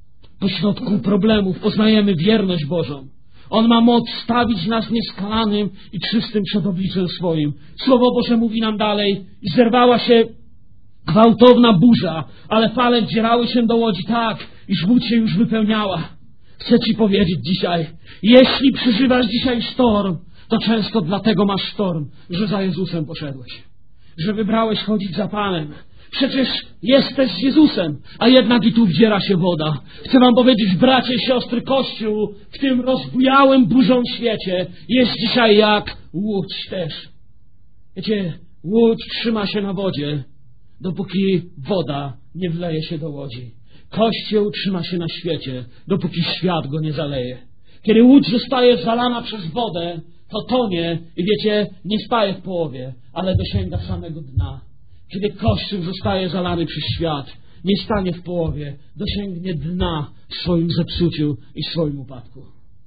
pośrodku problemów poznajemy wierność Bożą. On ma moc stawić nas nieskalanym i czystym przed obliczem swoim. Słowo Boże mówi nam dalej, i zerwała się gwałtowna burza, ale fale wdzierały się do łodzi tak, iż łódź się już wypełniała. Chcę Ci powiedzieć dzisiaj, jeśli przeżywasz dzisiaj sztorm, to często dlatego masz sztorm, że za Jezusem poszedłeś, że wybrałeś chodzić za Panem. Przecież jesteś z Jezusem, a jednak i tu wdziera się woda. Chcę wam powiedzieć, bracie i siostry, Kościół w tym rozbujałym burzą świecie jest dzisiaj jak łódź też. Wiecie, łódź trzyma się na wodzie, dopóki woda nie wleje się do łodzi. Kościół trzyma się na świecie, dopóki świat go nie zaleje. Kiedy łódź zostaje zalana przez wodę, to tonie i wiecie, nie staje w połowie, ale dosięga samego dna. Kiedy Kościół zostaje zalany przez świat, nie stanie w połowie, dosięgnie dna w swoim zepsuciu i w swoim upadku.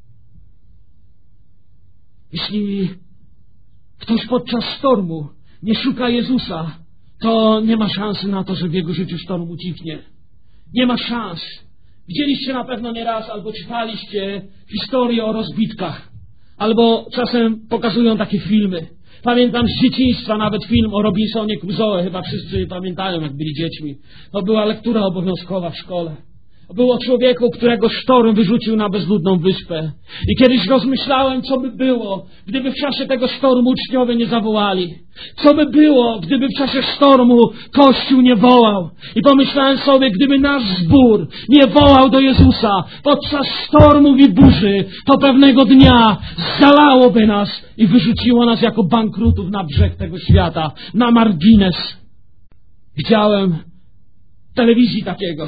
Jeśli ktoś podczas stormu nie szuka Jezusa, to nie ma szansy na to, że w jego życiu sztorm ucichnie. Nie ma szans. Widzieliście na pewno nieraz albo czytaliście historię o rozbitkach. Albo czasem pokazują takie filmy. Pamiętam z dzieciństwa nawet film o Robinsonie Crusoe. Chyba wszyscy pamiętają, jak byli dziećmi. To była lektura obowiązkowa w szkole. Było człowieku, którego sztorm wyrzucił na bezludną wyspę. I kiedyś rozmyślałem, co by było, gdyby w czasie tego sztormu uczniowie nie zawołali. Co by było, gdyby w czasie sztormu Kościół nie wołał. I pomyślałem sobie, gdyby nasz zbór nie wołał do Jezusa podczas sztormów i burzy, to pewnego dnia zalałoby nas i wyrzuciło nas jako bankrutów na brzeg tego świata, na margines. Widziałem w telewizji takiego,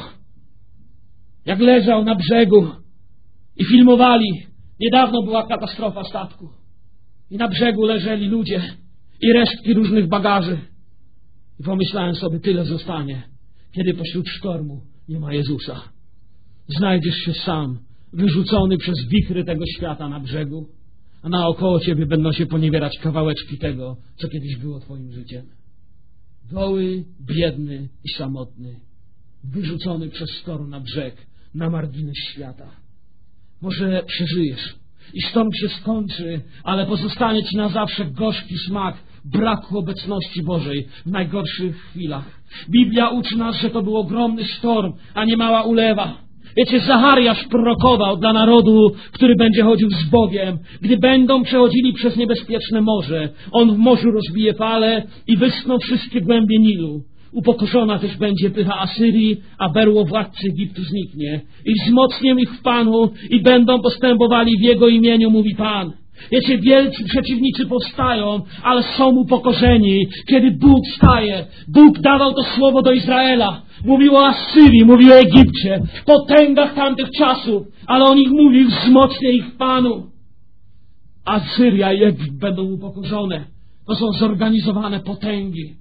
jak leżał na brzegu i filmowali. Niedawno była katastrofa statku. I na brzegu leżeli ludzie i resztki różnych bagaży. I pomyślałem sobie, tyle zostanie, kiedy pośród sztormu nie ma Jezusa. Znajdziesz się sam, wyrzucony przez wichry tego świata na brzegu, a naokoło ciebie będą się poniewierać kawałeczki tego, co kiedyś było twoim życiem. Goły, biedny i samotny, wyrzucony przez sztorm na brzeg, na margines świata. Może przeżyjesz i sztorm się skończy, ale pozostanie ci na zawsze gorzki smak braku obecności Bożej w najgorszych chwilach. Biblia uczy nas, że to był ogromny sztorm, a nie mała ulewa. Wiecie, Zachariasz prorokował dla narodu, który będzie chodził z Bogiem, gdy będą przechodzili przez niebezpieczne morze. On w morzu rozbije fale i wyschną wszystkie głębie Nilu. Upokorzona też będzie pycha Asyrii, a berło władcy Egiptu zniknie. I wzmocnię ich w Panu i będą postępowali w Jego imieniu, mówi Pan. Wiecie, wielcy przeciwnicy powstają, ale są upokorzeni, kiedy Bóg staje. Bóg dawał to słowo do Izraela. Mówił o Asyrii, mówił o Egipcie, potęgach tamtych czasów, ale on ich mówił, wzmocnię ich w Panu. Asyria i Egipt będą upokorzone. To są zorganizowane potęgi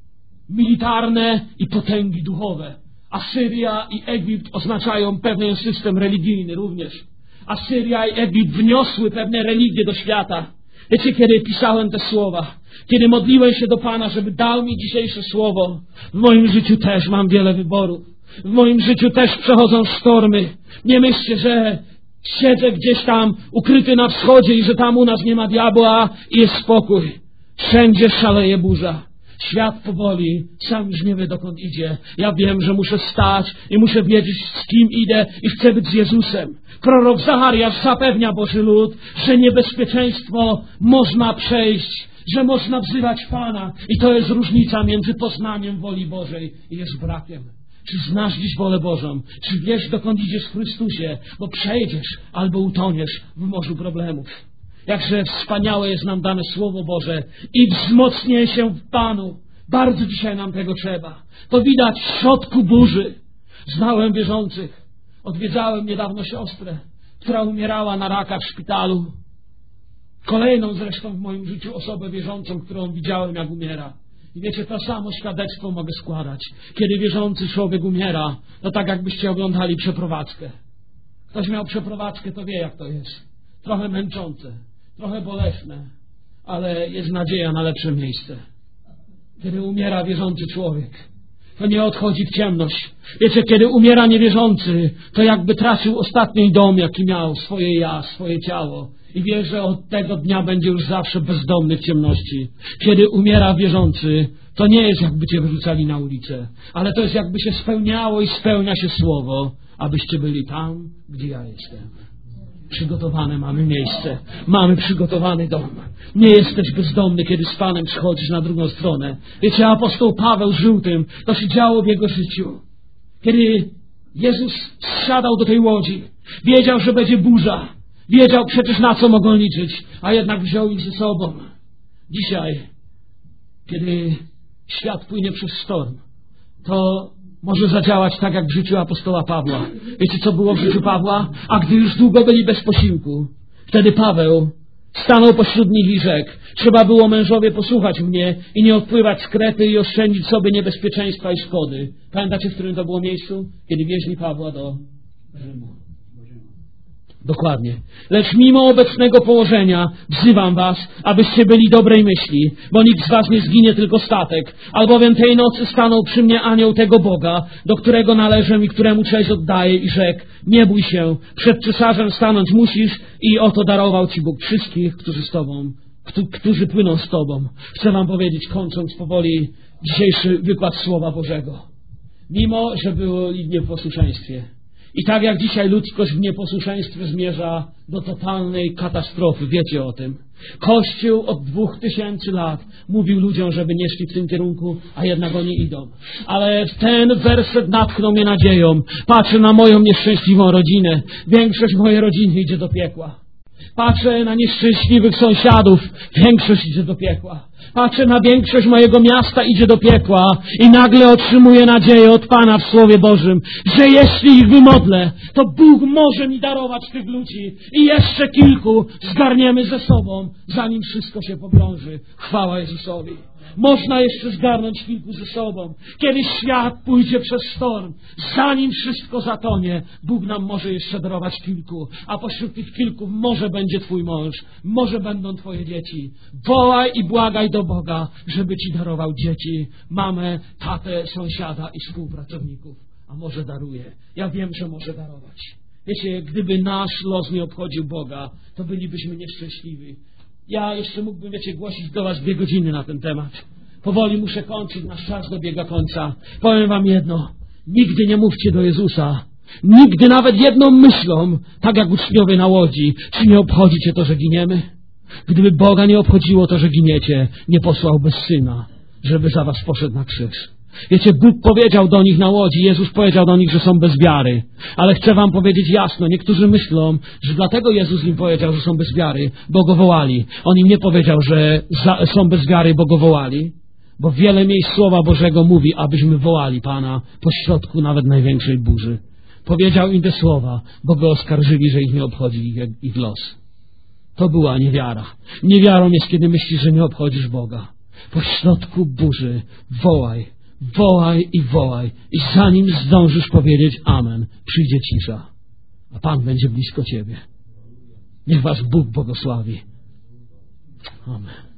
militarne i potęgi duchowe. Asyria i Egipt oznaczają pewien system religijny również. Asyria i Egipt wniosły pewne religie do świata. Wiecie, kiedy pisałem te słowa, kiedy modliłem się do Pana, żeby dał mi dzisiejsze słowo, w moim życiu też mam wiele wyborów. W moim życiu też przechodzą sztormy. Nie myślcie, że siedzę gdzieś tam ukryty na wschodzie i że tam u nas nie ma diabła i jest spokój. Wszędzie szaleje burza. Świat powoli, sam już nie wie dokąd idzie. Ja wiem, że muszę stać i muszę wiedzieć, z kim idę i chcę być z Jezusem. Prorok Zachariasz zapewnia Boży lud, że niebezpieczeństwo można przejść, że można wzywać Pana. I to jest różnica między poznaniem woli Bożej i jest brakiem. Czy znasz dziś wolę Bożą? Czy wiesz, dokąd idziesz w Chrystusie? Bo przejdziesz albo utoniesz w morzu problemów. Jakże wspaniałe jest nam dane Słowo Boże i wzmocnię się w Panu. Bardzo dzisiaj nam tego trzeba. To widać w środku burzy. Znałem wierzących. Odwiedzałem niedawno siostrę, która umierała na raka w szpitalu. Kolejną zresztą w moim życiu osobę wierzącą, którą widziałem, jak umiera. I wiecie, to samo świadectwo mogę składać. Kiedy wierzący człowiek umiera, to tak jakbyście oglądali przeprowadzkę. Ktoś miał przeprowadzkę, to wie, jak to jest. Trochę męczące, trochę bolesne, ale jest nadzieja na lepsze miejsce. Kiedy umiera wierzący człowiek, to nie odchodzi w ciemność. Wiecie, kiedy umiera niewierzący, to jakby tracił ostatni dom, jaki miał, swoje ja, swoje ciało. I wie, że od tego dnia będzie już zawsze bezdomny w ciemności. Kiedy umiera wierzący, to nie jest jakby cię wyrzucali na ulicę, ale to jest jakby się spełniało i spełnia się słowo, abyście byli tam, gdzie ja jestem. Przygotowane mamy miejsce. Mamy przygotowany dom. Nie jesteś bezdomny, kiedy z Panem schodzisz na drugą stronę. Wiecie, apostoł Paweł żył tym. To się działo w jego życiu. Kiedy Jezus zsiadał do tej łodzi, wiedział, że będzie burza. Wiedział przecież, na co mogą liczyć, a jednak wziął ich ze sobą. Dzisiaj kiedy świat płynie przez sztorm, to może zadziałać tak jak w życiu apostoła Pawła. Wiecie, co było w życiu Pawła? A gdy już długo byli bez posiłku, wtedy Paweł stanął pośród nich i rzekł: trzeba było, mężowie, posłuchać mnie i nie odpływać z Krety i oszczędzić sobie niebezpieczeństwa i szkody. Pamiętacie, w którym to było miejscu? Kiedy wieźli Pawła do Rzymu. Dokładnie. Lecz mimo obecnego położenia wzywam was, abyście byli dobrej myśli, bo nikt z was nie zginie, tylko statek. Albowiem tej nocy stanął przy mnie anioł tego Boga, do którego należę i któremu cześć oddaję, i rzekł: nie bój się, przed cesarzem stanąć musisz, i oto darował ci Bóg wszystkich, którzy z tobą, którzy płyną z tobą. Chcę wam powiedzieć, kończąc powoli dzisiejszy wykład Słowa Bożego. Mimo że byli w nieposłuszeństwie, i tak jak dzisiaj ludzkość w nieposłuszeństwie zmierza do totalnej katastrofy, wiecie o tym. Kościół od dwóch tysięcy lat mówił ludziom, żeby nie szli w tym kierunku, a jednak oni idą. Ale ten werset natchnął mnie nadzieją. Patrzę na moją nieszczęśliwą rodzinę. Większość mojej rodziny idzie do piekła. Patrzę na nieszczęśliwych sąsiadów. Większość idzie do piekła. Patrzę na większość mojego miasta, idzie do piekła, i nagle otrzymuję nadzieję od Pana w Słowie Bożym, że jeśli ich wymodlę, to Bóg może mi darować tych ludzi i jeszcze kilku zgarniemy ze sobą, zanim wszystko się pogrąży. Chwała Jezusowi. Można jeszcze zgarnąć kilku ze sobą. Kiedy świat pójdzie przez sztorm, zanim wszystko zatonie, Bóg nam może jeszcze darować kilku, a pośród tych kilku może będzie twój mąż, może będą twoje dzieci. Wołaj i błagaj do Boga, żeby ci darował dzieci, mamę, tatę, sąsiada i współpracowników. A może daruje. Ja wiem, że może darować. Wiecie, gdyby nasz los nie obchodził Boga, to bylibyśmy nieszczęśliwi. Ja jeszcze mógłbym, wiecie, głosić do was dwie godziny na ten temat. Powoli muszę kończyć, nasz czas dobiega końca. Powiem wam jedno. Nigdy nie mówcie do Jezusa. Nigdy nawet jedną myślą, tak jak uczniowie na łodzi. Czy nie obchodzi cię to, że giniemy? Gdyby Boga nie obchodziło to, że giniecie, nie posłałby Syna, żeby za was poszedł na krzyż. Wiecie, Bóg powiedział do nich na łodzi, Jezus powiedział do nich, że są bez wiary. Ale chcę wam powiedzieć jasno, niektórzy myślą, że dlatego Jezus im powiedział, że są bez wiary, bo Go wołali. On im nie powiedział, że za, są bez wiary, bo Go wołali. Bo wiele miejsc Słowa Bożego mówi, abyśmy wołali Pana pośrodku nawet największej burzy. Powiedział im te słowa, bo Go oskarżyli, że ich nie obchodzi ich, ich los. To była niewiara. Niewiarą jest, kiedy myślisz, że nie obchodzisz Boga. Pośrodku burzy wołaj. Wołaj i wołaj. I zanim zdążysz powiedzieć amen, przyjdzie cisza. A Pan będzie blisko ciebie. Niech was Bóg błogosławi. Amen.